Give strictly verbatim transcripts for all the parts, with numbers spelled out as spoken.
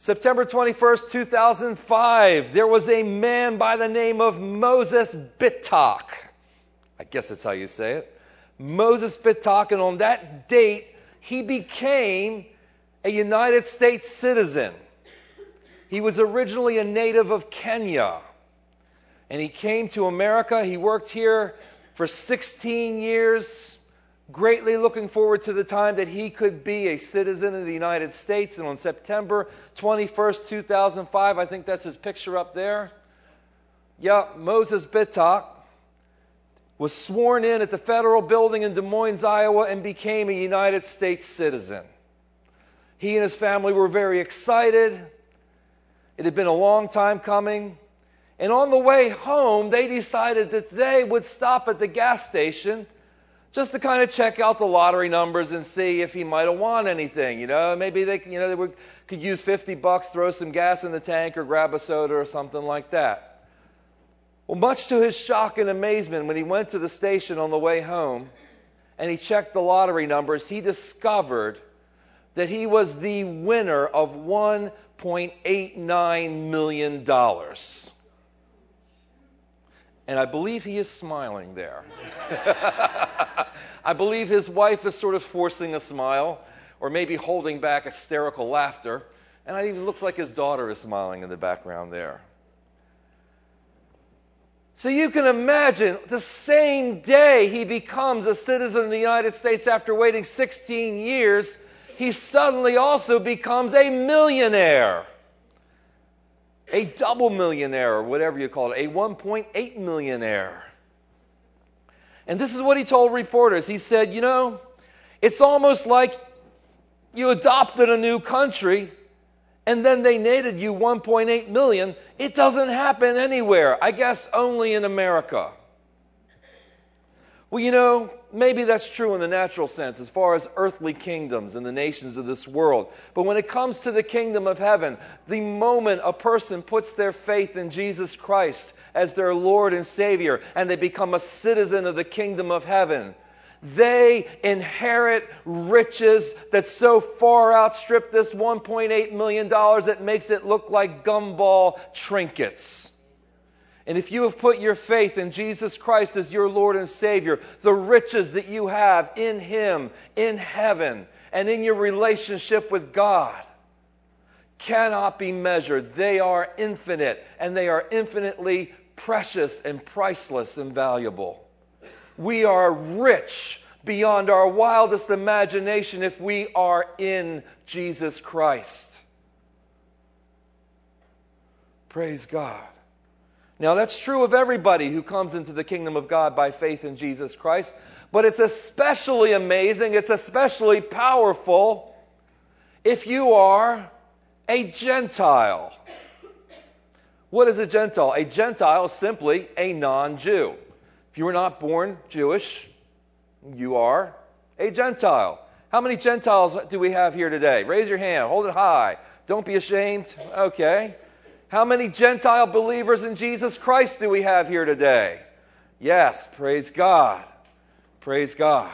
September twenty-first, two thousand five, there was a man by the name of Moses Bitok. I guess that's how you say it. Moses Bitok, and on that date, he became a United States citizen. He was originally a native of Kenya, and he came to America. He worked here for sixteen years, greatly looking forward to the time that he could be a citizen of the United States. And on September twenty-first, two thousand five, I think that's his picture up there. Yeah, Moses Bitok was sworn in at the federal building in Des Moines, Iowa, and became a United States citizen. He and his family were very excited. It had been a long time coming. And on the way home, they decided that they would stop at the gas station just to kind of check out the lottery numbers and see if he might have won anything. You know, maybe they, you know, they would, could use fifty bucks, throw some gas in the tank, or grab a soda or something like that. Well, much to his shock and amazement, when he went to the station on the way home and he checked the lottery numbers, he discovered that he was the winner of one point eight nine million dollars. And I believe he is smiling there. I believe his wife is sort of forcing a smile, or maybe holding back hysterical laughter. And it even looks like his daughter is smiling in the background there. So you can imagine, the same day he becomes a citizen of the United States after waiting sixteen years, he suddenly also becomes a millionaire. A double millionaire, or whatever you call it, a one point eight millionaire. And this is what he told reporters. He said, you know, it's almost like you adopted a new country and then they netted you one point eight million. It doesn't happen anywhere. I guess only in America. Well, you know, maybe that's true in the natural sense as far as earthly kingdoms and the nations of this world. But when it comes to the kingdom of heaven, the moment a person puts their faith in Jesus Christ as their Lord and Savior, and they become a citizen of the kingdom of heaven, they inherit riches that so far outstrip this one point eight million dollars it makes it look like gumball trinkets. And if you have put your faith in Jesus Christ as your Lord and Savior, the riches that you have in Him, in heaven, and in your relationship with God cannot be measured. They are infinite, and they are infinitely precious and priceless and valuable. We are rich beyond our wildest imagination if we are in Jesus Christ. Praise God. Now, that's true of everybody who comes into the kingdom of God by faith in Jesus Christ. But it's especially amazing, it's especially powerful if you are a Gentile. What is a Gentile? A Gentile is simply a non-Jew. If you were not born Jewish, you are a Gentile. How many Gentiles do we have here today? Raise your hand. Hold it high. Don't be ashamed. Okay. How many Gentile believers in Jesus Christ do we have here today? Yes, praise God. Praise God.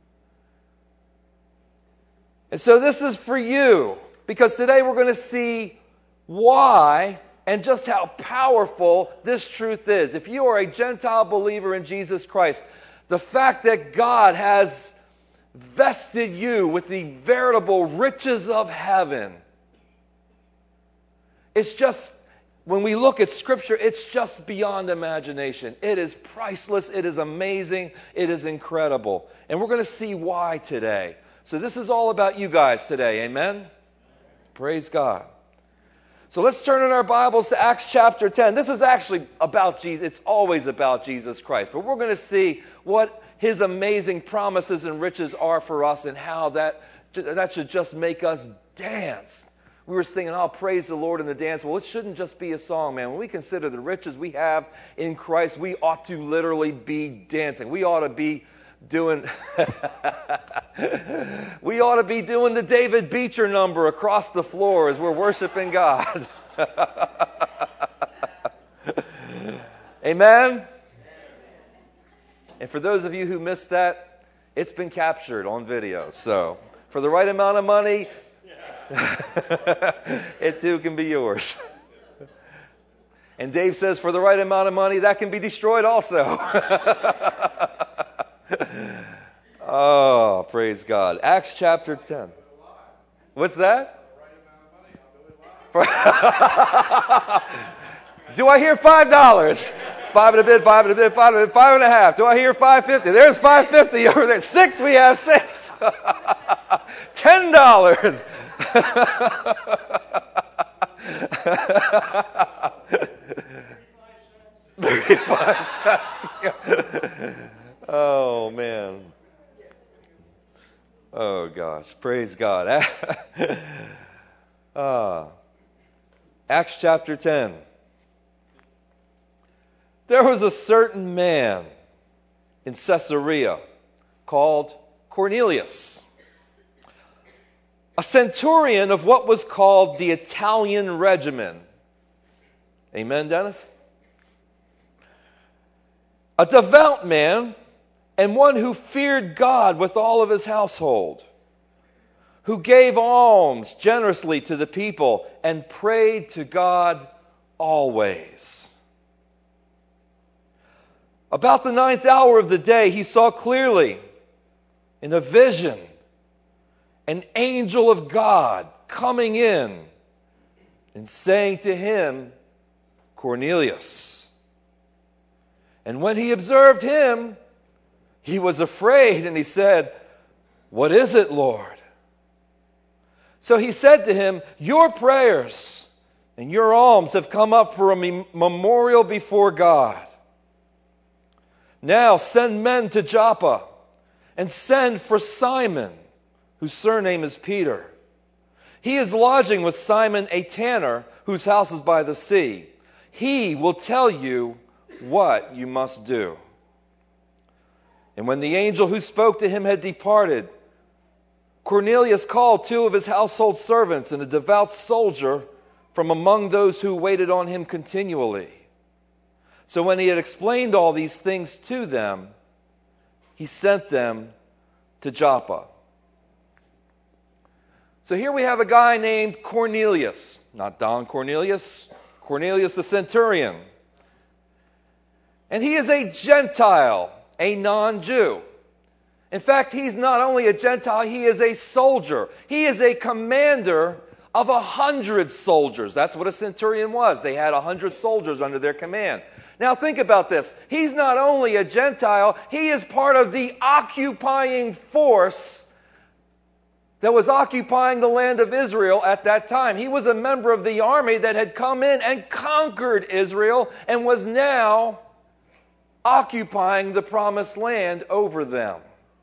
And so this is for you, because today we're going to see why and just how powerful this truth is. If you are a Gentile believer in Jesus Christ, the fact that God has vested you with the veritable riches of heaven, it's just, when we look at Scripture, it's just beyond imagination. It is priceless. It is amazing. It is incredible. And we're going to see why today. So this is all about you guys today. Amen? Praise God. So let's turn in our Bibles to Acts chapter ten. This is actually about Jesus. It's always about Jesus Christ. But we're going to see what His amazing promises and riches are for us, and how that, that should just make us dance. We were singing, "I'll praise the Lord in the dance." Well, it shouldn't just be a song, man. When we consider the riches we have in Christ, we ought to literally be dancing. We ought to be doing we ought to be doing the David Beecher number across the floor as we're worshiping God. Amen? And for those of you who missed that, it's been captured on video. So, for the right amount of money, It too can be yours. And Dave says for the right amount of money, that can be destroyed also. Oh, praise God. Acts chapter ten. What's that? Do I hear five dollars? Five and a bit, five and a bit, five and a bit, five and a half. Do I hear five fifty? There's five fifty over there. Six, we have six. Ten dollars. Thirty-five cents. Oh man. Oh gosh. Praise God. uh, Acts chapter ten. There was a certain man in Caesarea called Cornelius, a centurion of what was called the Italian regiment. Amen, Dennis? A devout man and one who feared God with all of his household, who gave alms generously to the people and prayed to God always. About the ninth hour of the day, he saw clearly in a vision an angel of God coming in and saying to him, Cornelius. And when he observed him, he was afraid and he said, What is it, Lord? So he said to him, Your prayers and your alms have come up for a memorial before God. Now send men to Joppa and send for Simon, whose surname is Peter. He is lodging with Simon a tanner, whose house is by the sea. He will tell you what you must do. And when the angel who spoke to him had departed, Cornelius called two of his household servants and a devout soldier from among those who waited on him continually. So when he had explained all these things to them, he sent them to Joppa. So here we have a guy named Cornelius. Not Don Cornelius, Cornelius the centurion. And he is a Gentile, a non-Jew. In fact, he's not only a Gentile, he is a soldier. He is a commander of a hundred soldiers. That's what a centurion was. They had a hundred soldiers under their command. Now think about this. He's not only a Gentile, he is part of the occupying force that was occupying the land of Israel at that time. He was a member of the army that had come in and conquered Israel and was now occupying the promised land over them.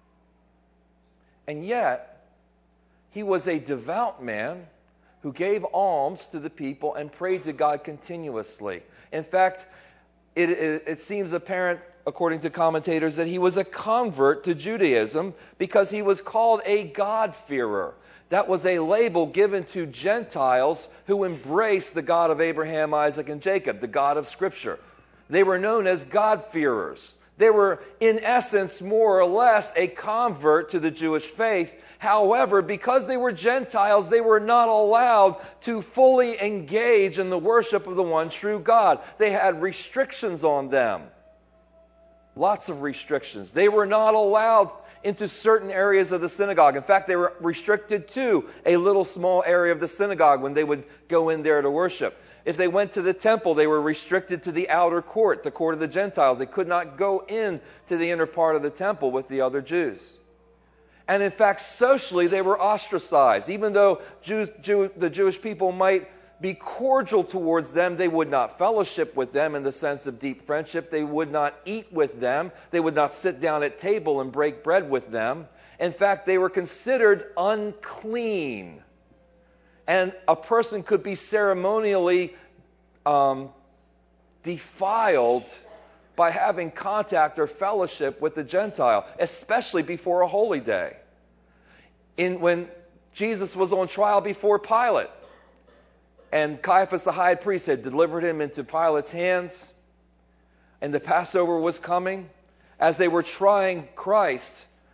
And yet, he was a devout man who gave alms to the people and prayed to God continuously. In fact, It, it, it seems apparent, according to commentators, that he was a convert to Judaism because he was called a God-fearer. That was a label given to Gentiles who embraced the God of Abraham, Isaac, and Jacob, the God of Scripture. They were known as God-fearers. They were, in essence, more or less a convert to the Jewish faith. However, because they were Gentiles, they were not allowed to fully engage in the worship of the one true God. They had restrictions on them. Lots of restrictions. They were not allowed into certain areas of the synagogue. In fact, they were restricted to a little small area of the synagogue when they would go in there to worship. If they went to the temple, they were restricted to the outer court, the court of the Gentiles. They could not go in to the inner part of the temple with the other Jews. And in fact, socially, they were ostracized. Even though Jews, Jew, the Jewish people might be cordial towards them, they would not fellowship with them in the sense of deep friendship. They would not eat with them. They would not sit down at table and break bread with them. In fact, they were considered unclean. And a person could be ceremonially um, defiled by having contact or fellowship with the Gentile, especially before a holy day. In, when Jesus was on trial before Pilate, and Caiaphas the high priest had delivered him into Pilate's hands, and the Passover was coming, as they were trying Christ,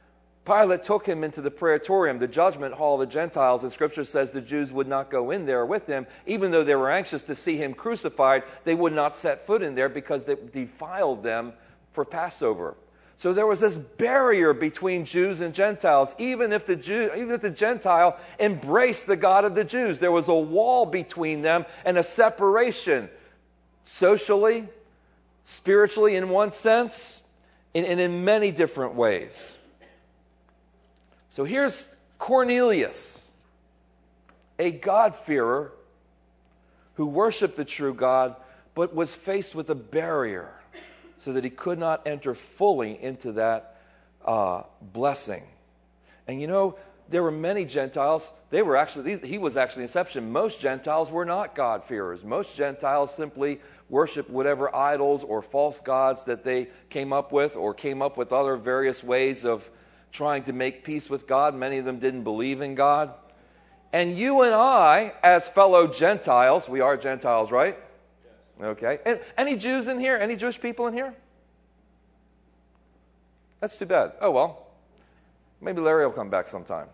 Pilate took him into the praetorium, the judgment hall of the Gentiles, and Scripture says the Jews would not go in there with him. Even though they were anxious to see him crucified, they would not set foot in there because they defiled them for Passover. So there was this barrier between Jews and Gentiles. Even if the Jew, even if the Gentile embraced the God of the Jews, there was a wall between them and a separation, socially, spiritually in one sense, and, and in many different ways. So here's Cornelius, a God-fearer who worshiped the true God, but was faced with a barrier so that he could not enter fully into that uh, blessing. And you know, there were many Gentiles. They were actually, he was actually an exception. Most Gentiles were not God-fearers. Most Gentiles simply worshiped whatever idols or false gods that they came up with, or came up with other various ways of trying to make peace with God. Many of them didn't believe in God. And you and I, as fellow Gentiles, we are Gentiles, right? Okay. And any Jews in here? Any Jewish people in here? That's too bad. Oh, well. Maybe Larry will come back sometime.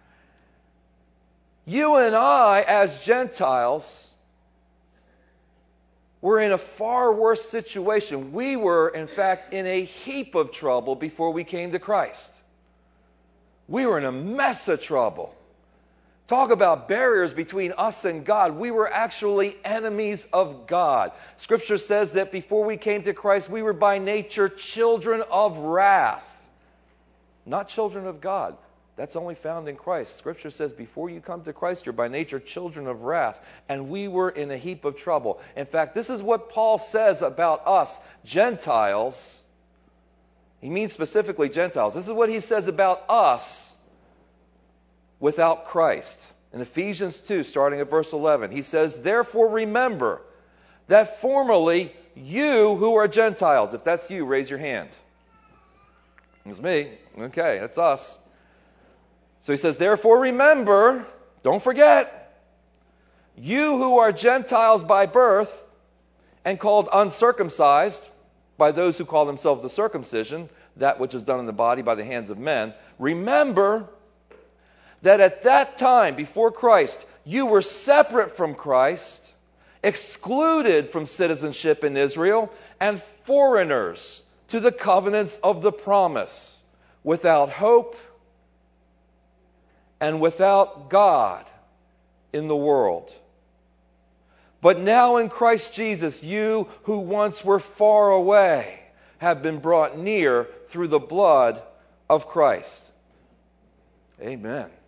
You and I, as Gentiles, were in a far worse situation. We were, in fact, in a heap of trouble before we came to Christ. We were in a mess of trouble. Talk about barriers between us and God. We were actually enemies of God. Scripture says that before we came to Christ, we were by nature children of wrath. Not children of God. That's only found in Christ. Scripture says before you come to Christ, you're by nature children of wrath. And we were in a heap of trouble. In fact, this is what Paul says about us, Gentiles. He means specifically Gentiles. This is what he says about us without Christ. In Ephesians two, starting at verse eleven, he says, "Therefore remember that formerly you who are Gentiles," if that's you, raise your hand. It's me. Okay, that's us. So he says, "Therefore remember," don't forget, "you who are Gentiles by birth and called uncircumcised by those who call themselves the circumcision, that which is done in the body by the hands of men, remember that at that time, before Christ, you were separate from Christ, excluded from citizenship in Israel, and foreigners to the covenants of the promise, without hope and without God in the world. But now in Christ Jesus, you who once were far away have been brought near through the blood of Christ." Amen.